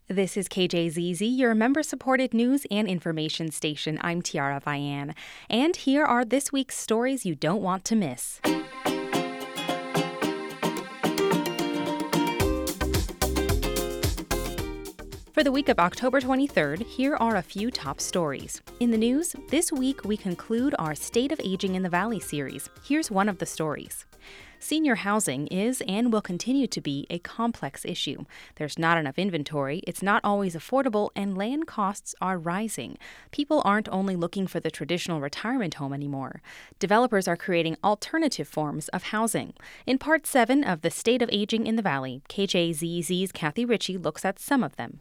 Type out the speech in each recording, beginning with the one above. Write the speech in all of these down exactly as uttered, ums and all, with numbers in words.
This is K J Z Z, your member-supported news and information station. I'm Tiara Vian. And here are this week's stories you don't want to miss. For the week of October twenty-third, here are a few top stories. In the news, this week we conclude our State of Aging in the Valley series. Here's one of the stories. Senior housing is and will continue to be a complex issue. There's not enough inventory, it's not always affordable, and land costs are rising. People aren't only looking for the traditional retirement home anymore. Developers are creating alternative forms of housing. In part seven of the State of Aging in the Valley, K J Z Z's Kathy Ritchie looks at some of them.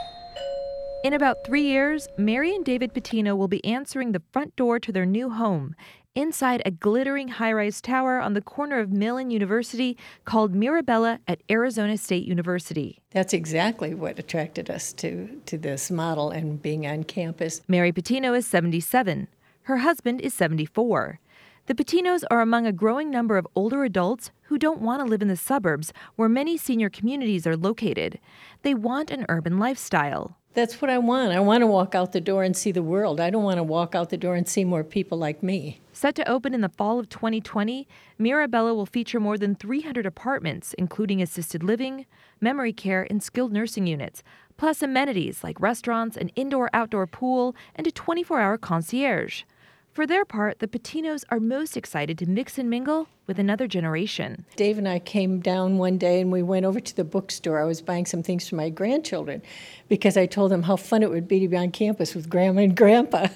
In about three years, Mary and David Patino will be answering the front door to their new home, inside a glittering high-rise tower on the corner of Mill and University called Mirabella at Arizona State University. That's exactly what attracted us to, to this model and being on campus. Mary Patino is seventy-seven. Her husband is seventy-four. The Patinos are among a growing number of older adults who don't want to live in the suburbs where many senior communities are located. They want an urban lifestyle. That's what I want. I want to walk out the door and see the world. I don't want to walk out the door and see more people like me. Set to open in the fall of twenty twenty, Mirabella will feature more than three hundred apartments, including assisted living, memory care, and skilled nursing units, plus amenities like restaurants, an indoor-outdoor pool, and a twenty-four hour concierge. For their part, the Patinos are most excited to mix and mingle with another generation. Dave and I came down one day and we went over to the bookstore. I was buying some things for my grandchildren because I told them how fun it would be to be on campus with Grandma and Grandpa.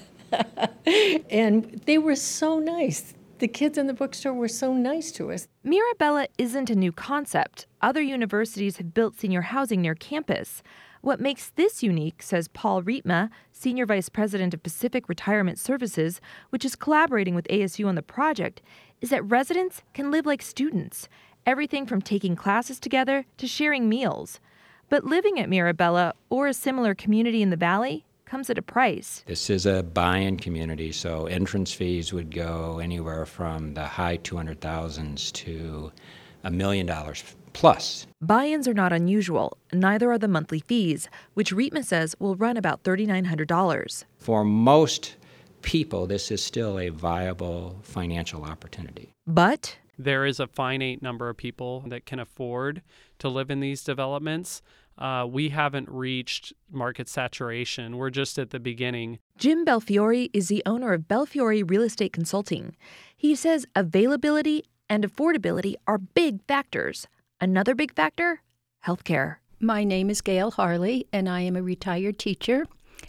And they were so nice. The kids in the bookstore were so nice to us. Mirabella isn't a new concept. Other universities have built senior housing near campus. What makes this unique, says Paul Rietma, Senior Vice President of Pacific Retirement Services, which is collaborating with A S U on the project, is that residents can live like students, everything from taking classes together to sharing meals. But living at Mirabella or a similar community in the Valley comes at a price. This is a buy-in community, so entrance fees would go anywhere from the high two hundred thousands to a million dollars plus. Buy-ins are not unusual, neither are the monthly fees, which Rietma says will run about three thousand nine hundred dollars. For most people, this is still a viable financial opportunity. But there is a finite number of people that can afford to live in these developments. Uh, we haven't reached market saturation. We're just at the beginning. Jim Belfiore is the owner of Belfiore Real Estate Consulting. He says availability and affordability are big factors. Another big factor? Healthcare. My name is Gail Harley, and I am a retired teacher.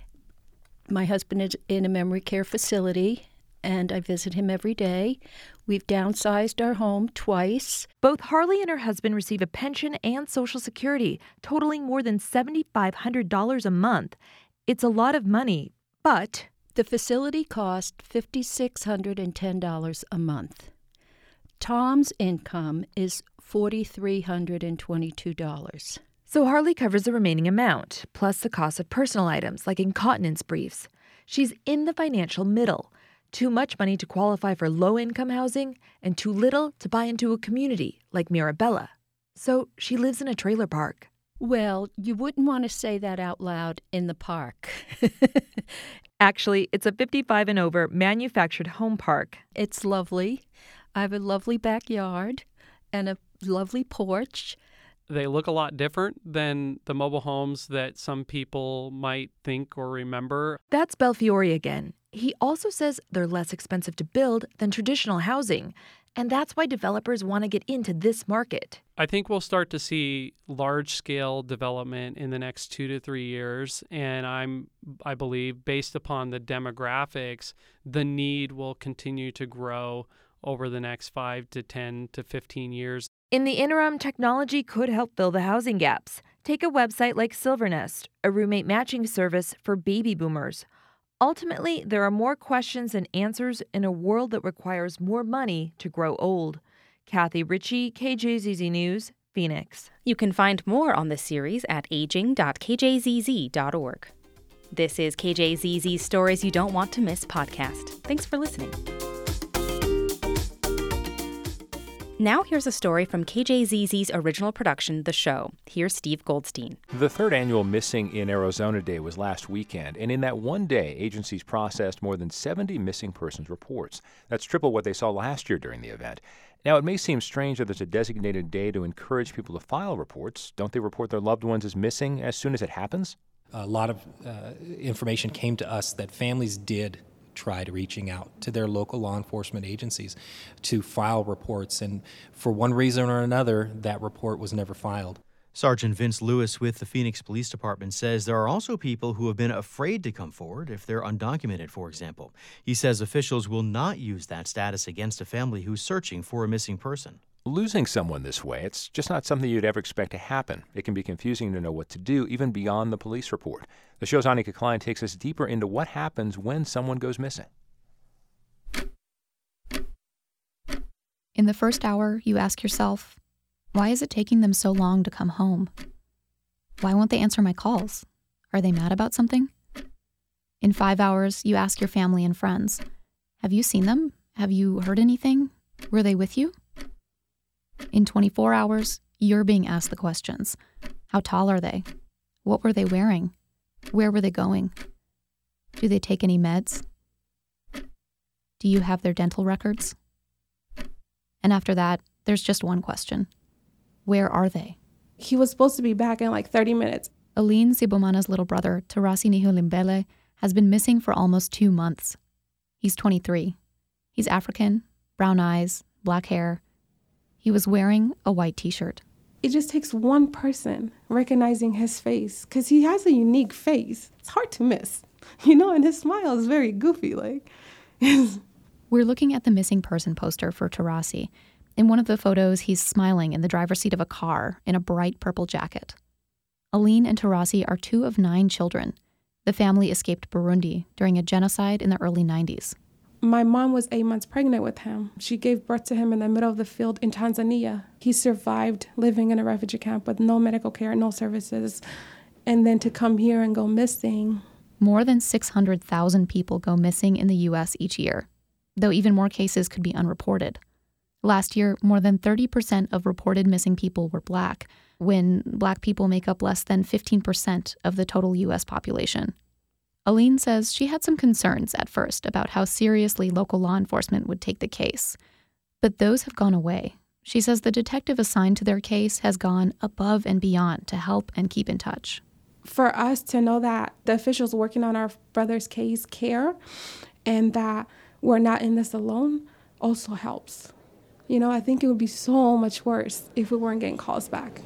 My husband is in a memory care facility, and I visit him every day. We've downsized our home twice. Both Harley and her husband receive a pension and Social Security, totaling more than seven thousand five hundred dollars a month. It's a lot of money, but the facility cost five thousand six hundred ten dollars a month. Tom's income is four thousand three hundred twenty-two dollars. So Harley covers the remaining amount, plus the cost of personal items like incontinence briefs. She's in the financial middle. Too much money to qualify for low-income housing and too little to buy into a community like Mirabella. So she lives in a trailer park. Well, you wouldn't want to say that out loud in the park. Actually, it's a fifty-five and over manufactured home park. It's lovely. I have a lovely backyard and a lovely porch. They look a lot different than the mobile homes that some people might think or remember. That's Belfiore again. He also says they're less expensive to build than traditional housing, and that's why developers want to get into this market. I think we'll start to see large-scale development in the next two to three years, and I'm, I believe, based upon the demographics, the need will continue to grow over the next five to ten to fifteen years. In the interim, technology could help fill the housing gaps. Take a website like Silvernest, a roommate matching service for baby boomers. Ultimately, there are more questions than answers in a world that requires more money to grow old. Kathy Ritchie, K J Z Z News, Phoenix. You can find more on this series at aging dot k j z z dot org. This is K J Z Z's Stories You Don't Want to Miss podcast. Thanks for listening. Now here's a story from K J Z Z's original production, The Show. Here's Steve Goldstein. The third annual Missing in Arizona Day was last weekend, and in that one day, agencies processed more than seventy missing persons reports. That's triple what they saw last year during the event. Now, it may seem strange that there's a designated day to encourage people to file reports. Don't they report their loved ones as missing as soon as it happens? A lot of uh, information came to us that families did try to reaching out to their local law enforcement agencies to file reports, and for one reason or another, that report was never filed. Sergeant Vince Lewis with the Phoenix Police Department says there are also people who have been afraid to come forward if they're undocumented, for example. He says officials will not use that status against a family who's searching for a missing person. Losing someone this way, it's just not something you'd ever expect to happen. It can be confusing to know what to do, even beyond the police report. The show's Anika Klein takes us deeper into what happens when someone goes missing. In the first hour, you ask yourself, why is it taking them so long to come home? Why won't they answer my calls? Are they mad about something? In five hours, you ask your family and friends, have you seen them? Have you heard anything? Were they with you? In twenty-four hours, you're being asked the questions. How tall are they? What were they wearing? Where were they going? Do they take any meds? Do you have their dental records? And after that, there's just one question. Where are they? He was supposed to be back in like thirty minutes. Aline Sibomana's little brother, Tarasi Nihulimbele, has been missing for almost two months. He's twenty-three. He's African, brown eyes, black hair. He was wearing a white t-shirt. It just takes one person recognizing his face, because he has a unique face. It's hard to miss, you know, and his smile is very goofy. Like, We're looking at the missing person poster for Tarasi. In one of the photos, he's smiling in the driver's seat of a car in a bright purple jacket. Aline and Tarasi are two of nine children. The family escaped Burundi during a genocide in the early nineties. My mom was eight months pregnant with him. She gave birth to him in the middle of the field in Tanzania. He survived living in a refugee camp with no medical care, no services, and then to come here and go missing. More than six hundred thousand people go missing in the U S each year, though even more cases could be unreported. Last year, more than thirty percent of reported missing people were Black, when Black people make up less than fifteen percent of the total U S population. Aline says she had some concerns at first about how seriously local law enforcement would take the case, but those have gone away. She says the detective assigned to their case has gone above and beyond to help and keep in touch. For us to know that the officials working on our brother's case care and that we're not in this alone also helps. You know, I think it would be so much worse if we weren't getting calls back.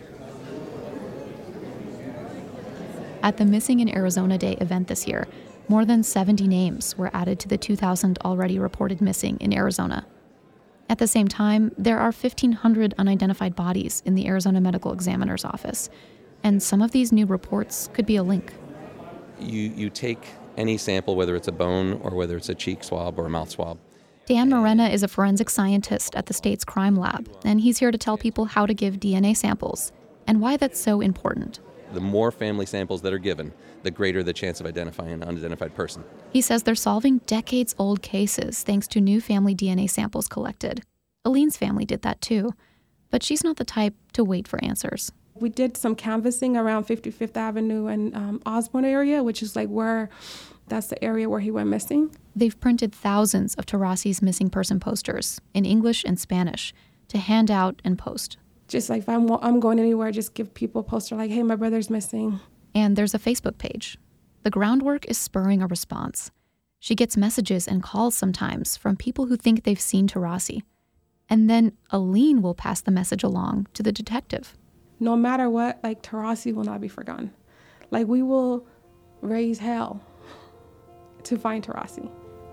At the Missing in Arizona Day event this year, more than seventy names were added to the two thousand already reported missing in Arizona. At the same time, there are fifteen hundred unidentified bodies in the Arizona Medical Examiner's Office, and some of these new reports could be a link. You, you take any sample, whether it's a bone or whether it's a cheek swab or a mouth swab. Dan Morena is a forensic scientist at the state's crime lab, and he's here to tell people how to give D N A samples and why that's so important. The more family samples that are given, the greater the chance of identifying an unidentified person. He says they're solving decades-old cases thanks to new family D N A samples collected. Aline's family did that too, but she's not the type to wait for answers. We did some canvassing around fifty-fifth Avenue and um, Osborne area, which is like where, that's the area where he went missing. They've printed thousands of Tarasi's missing person posters in English and Spanish to hand out and post. Just like if I'm, I'm going anywhere, just give people a poster like, hey, my brother's missing. And there's a Facebook page. The groundwork is spurring a response. She gets messages and calls sometimes from people who think they've seen Tarasi. And then Aline will pass the message along to the detective. No matter what, like, Tarasi will not be forgotten. Like, we will raise hell to find Tarasi.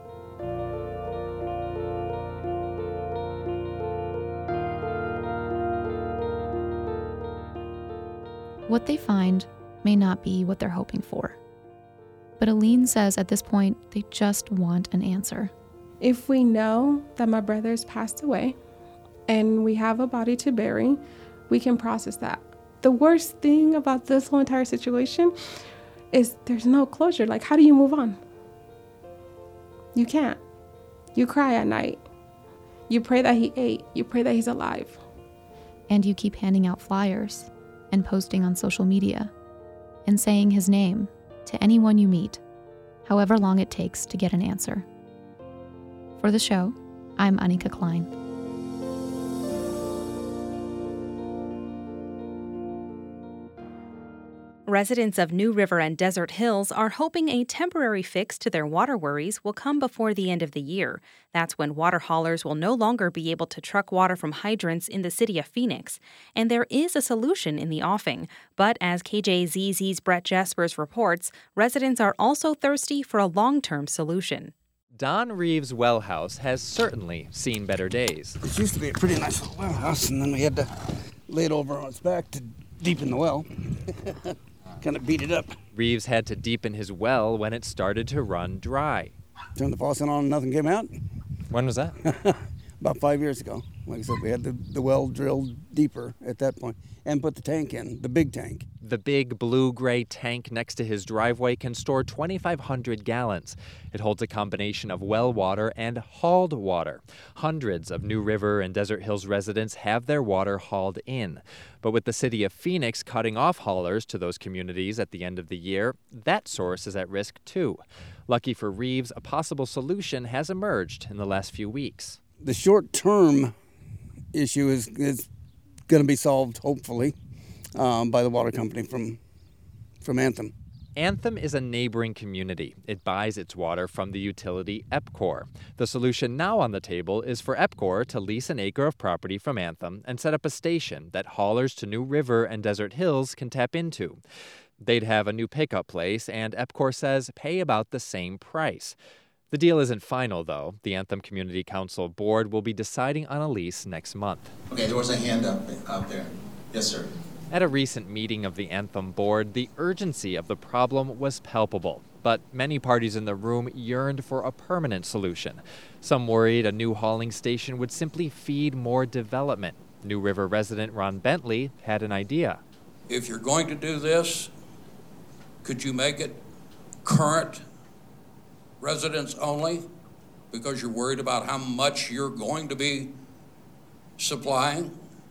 What they find may not be what they're hoping for. But Aline says at this point, they just want an answer. If we know that my brother's passed away and we have a body to bury, we can process that. The worst thing about this whole entire situation is there's no closure. Like, how do you move on? You can't. You cry at night. You pray that he ate. You pray that he's alive. And you keep handing out flyers and posting on social media and saying his name to anyone you meet, however long it takes to get an answer. For the show, I'm Anika Klein. Residents of New River and Desert Hills are hoping a temporary fix to their water worries will come before the end of the year. That's when water haulers will no longer be able to truck water from hydrants in the city of Phoenix. And there is a solution in the offing. But as K J Z Z's Brett Jaspers reports, residents are also thirsty for a long-term solution. Don Reeves' well house has certainly seen better days. It used to be a pretty nice little well house, and then we had to lay it over on its back to deepen the well. Kind of beat it up. Reeves had to deepen his well when it started to run dry. Turned the faucet on and nothing came out. When was that? About five years ago. Like I said, we had the, the well drilled deeper at that point and put the tank in, the big tank. The big blue-gray tank next to his driveway can store twenty-five hundred gallons. It holds a combination of well water and hauled water. Hundreds of New River and Desert Hills residents have their water hauled in. But with the city of Phoenix cutting off haulers to those communities at the end of the year, that source is at risk too. Lucky for Reeves, a possible solution has emerged in the last few weeks. The short-term issue is, is going to be solved, hopefully, um, by the water company from from Anthem. Anthem is a neighboring community. It buys its water from the utility EPCOR. The solution now on the table is for EPCOR to lease an acre of property from Anthem and set up a station that haulers to New River and Desert Hills can tap into. They'd have a new pickup place, and EPCOR says pay about the same price. The deal isn't final, though. The Anthem Community Council board will be deciding on a lease next month. Okay, there was a hand up out there. Yes, sir. At a recent meeting of the Anthem board, the urgency of the problem was palpable, but many parties in the room yearned for a permanent solution. Some worried a new hauling station would simply feed more development. New River resident Ron Bentley had an idea. If you're going to do this, could you make it current residents only, because you're worried about how much you're going to be supplying?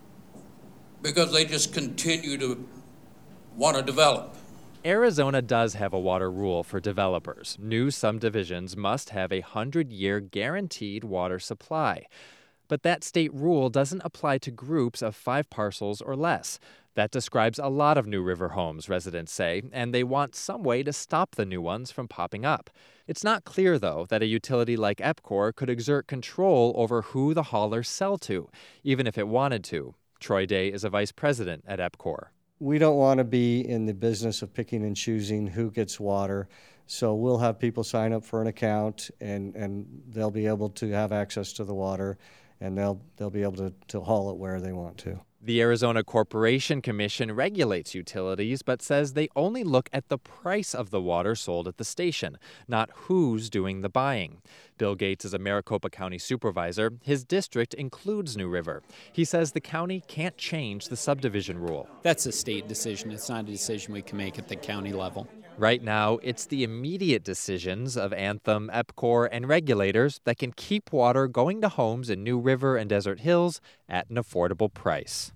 Because they just continue to want to develop. Arizona does have a water rule for developers. New subdivisions must have a hundred-year guaranteed water supply. But that state rule doesn't apply to groups of five parcels or less. That describes a lot of New River homes, residents say, and they want some way to stop the new ones from popping up. It's not clear, though, that a utility like EPCOR could exert control over who the haulers sell to, even if it wanted to. Troy Day is a vice president at EPCOR. We don't want to be in the business of picking and choosing who gets water, so we'll have people sign up for an account, and, and they'll be able to have access to the water, and they'll they'll be able to, to haul it where they want to. The Arizona Corporation Commission regulates utilities, but says they only look at the price of the water sold at the station, not who's doing the buying. Bill Gates is a Maricopa County supervisor. His district includes New River. He says the county can't change the subdivision rule. That's a state decision. It's not a decision we can make at the county level. Right now, it's the immediate decisions of Anthem, EPCOR, and regulators that can keep water going to homes in New River and Desert Hills at an affordable price.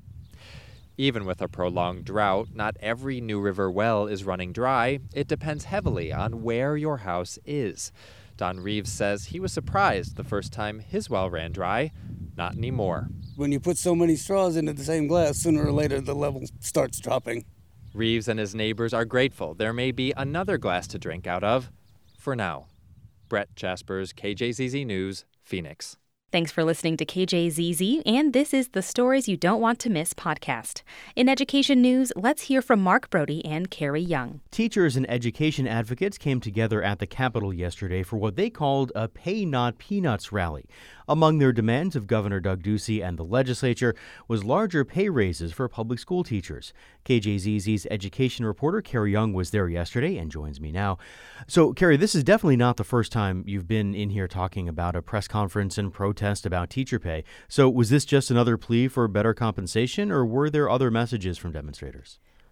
Even with a prolonged drought, not every New River well is running dry. It depends heavily on where your house is. Don Reeves says he was surprised the first time his well ran dry. Not anymore. When you put so many straws into the same glass, sooner or later the level starts dropping. Reeves and his neighbors are grateful there may be another glass to drink out of for now. Brett Jaspers, K J Z Z News, Phoenix. Thanks for listening to K J Z Z, and this is the Stories You Don't Want to Miss podcast. In education news, let's hear from Mark Brody and Carrie Young. Teachers and education advocates came together at the Capitol yesterday for what they called a Pay Not Peanuts rally. Among their demands of Governor Doug Ducey and the legislature was larger pay raises for public school teachers. K J Z Z's education reporter Carrie Young was there yesterday and joins me now. So, Carrie, this is definitely not the first time you've been in here talking about a press conference and protest about teacher pay. So was this just another plea for better compensation, or were there other messages from demonstrators?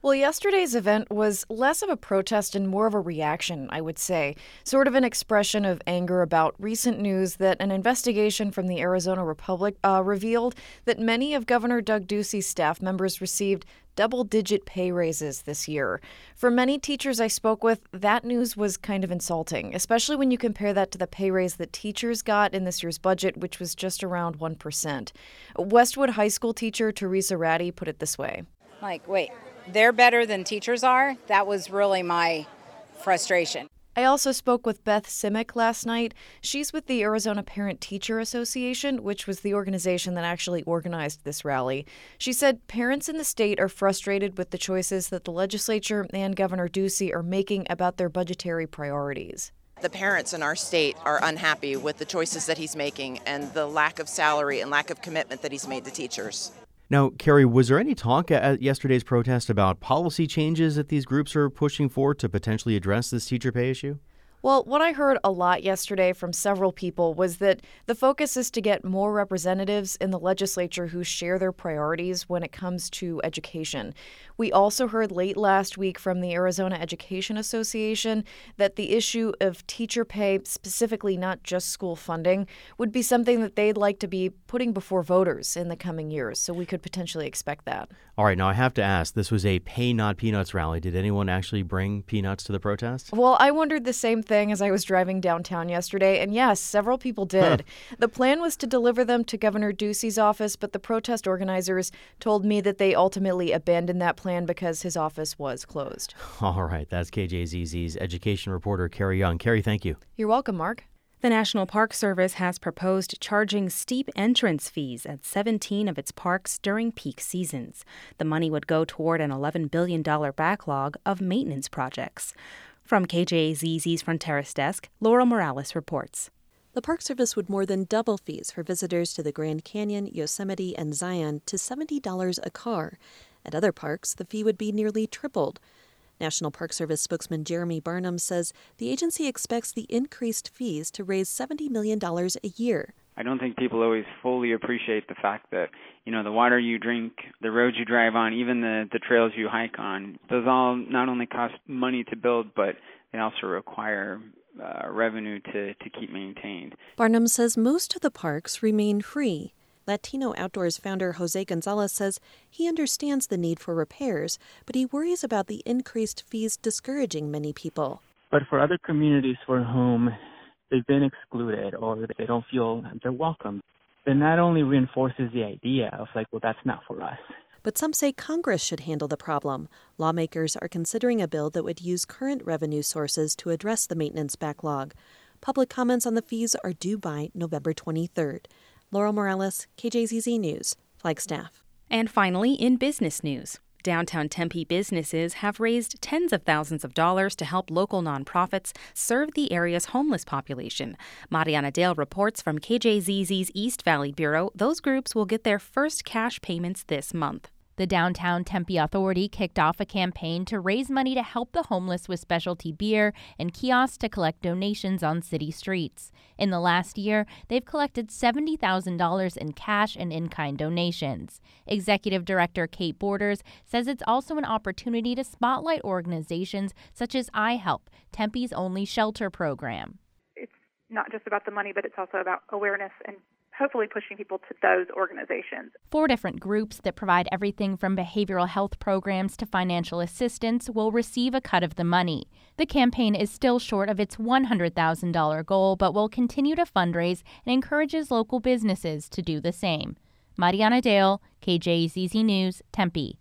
Well, yesterday's event was less of a protest and more of a reaction, I would say. Sort of an expression of anger about recent news that an investigation from the Arizona Republic uh, revealed that many of Governor Doug Ducey's staff members received double-digit pay raises this year. For many teachers I spoke with, that news was kind of insulting, especially when you compare that to the pay raise that teachers got in this year's budget, which was just around one percent. Westwood High School teacher Teresa Ratty put it this way. Like, wait, they're better than teachers are? That was really my frustration. I also spoke with Beth Simic last night. She's with the Arizona Parent-Teacher Association, which was the organization that actually organized this rally. She said parents in the state are frustrated with the choices that the legislature and Governor Ducey are making about their budgetary priorities. The parents in our state are unhappy with the choices that he's making and the lack of salary and lack of commitment that he's made to teachers. Now, Carrie, was there any talk at yesterday's protest about policy changes that these groups are pushing for to potentially address this teacher pay issue? Well, what I heard a lot yesterday from several people was that the focus is to get more representatives in the legislature who share their priorities when it comes to education. We also heard late last week from the Arizona Education Association that the issue of teacher pay, specifically not just school funding, would be something that they'd like to be putting before voters in the coming years. So we could potentially expect that. All right, now I have to ask, this was a Pay Not Peanuts rally. Did anyone actually bring peanuts to the protest? Well, I wondered the same thing as I was driving downtown yesterday, and yes, several people did. The plan was to deliver them to Governor Ducey's office, but the protest organizers told me that they ultimately abandoned that plan because his office was closed. All right, that's K J Z Z's education reporter, Carrie Young. Carrie, thank you. You're welcome, Mark. The National Park Service has proposed charging steep entrance fees at seventeen of its parks during peak seasons. The money would go toward an eleven billion dollars backlog of maintenance projects. From K J Z Z's Fronteras Desk, Laurel Morales reports. The Park Service would more than double fees for visitors to the Grand Canyon, Yosemite, and Zion to seventy dollars a car. At other parks, the fee would be nearly tripled. National Park Service spokesman Jeremy Barnum says the agency expects the increased fees to raise seventy million dollars a year. I don't think people always fully appreciate the fact that, you know, the water you drink, the roads you drive on, even the, the trails you hike on, those all not only cost money to build, but they also require uh, revenue to, to keep maintained. Barnum says most of the parks remain free. Latino Outdoors founder Jose Gonzalez says he understands the need for repairs, but he worries about the increased fees discouraging many people. But for other communities for whom they've been excluded or they don't feel they're welcome, it not only reinforces the idea of like, well, that's not for us. But some say Congress should handle the problem. Lawmakers are considering a bill that would use current revenue sources to address the maintenance backlog. Public comments on the fees are due by November twenty-third. Laurel Morales, K J Z Z News, Flagstaff. And finally, in business news. Downtown Tempe businesses have raised tens of thousands of dollars to help local nonprofits serve the area's homeless population. Mariana Dale reports from K J Z Z's East Valley Bureau those groups will get their first cash payments this month. The Downtown Tempe Authority kicked off a campaign to raise money to help the homeless with specialty beer and kiosks to collect donations on city streets. In the last year, they've collected seventy thousand dollars in cash and in-kind donations. Executive Director Kate Borders says it's also an opportunity to spotlight organizations such as iHelp, Tempe's only shelter program. It's not just about the money, but it's also about awareness and hopefully pushing people to those organizations. Four different groups that provide everything from behavioral health programs to financial assistance will receive a cut of the money. The campaign is still short of its one hundred thousand dollars goal, but will continue to fundraise and encourages local businesses to do the same. Mariana Dale, K J Z Z News, Tempe.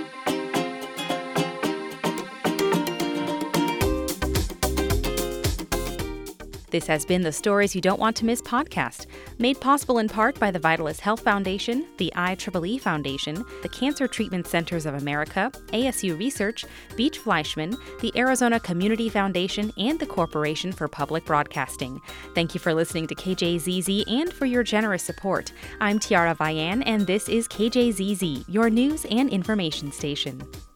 This has been the Stories You Don't Want to Miss podcast, made possible in part by the Vitalis Health Foundation, the I triple E Foundation, the Cancer Treatment Centers of America, A S U Research, Beach Fleischman, the Arizona Community Foundation, and the Corporation for Public Broadcasting. Thank you for listening to K J Z Z and for your generous support. I'm Tiara Vian, and this is K J Z Z, your news and information station.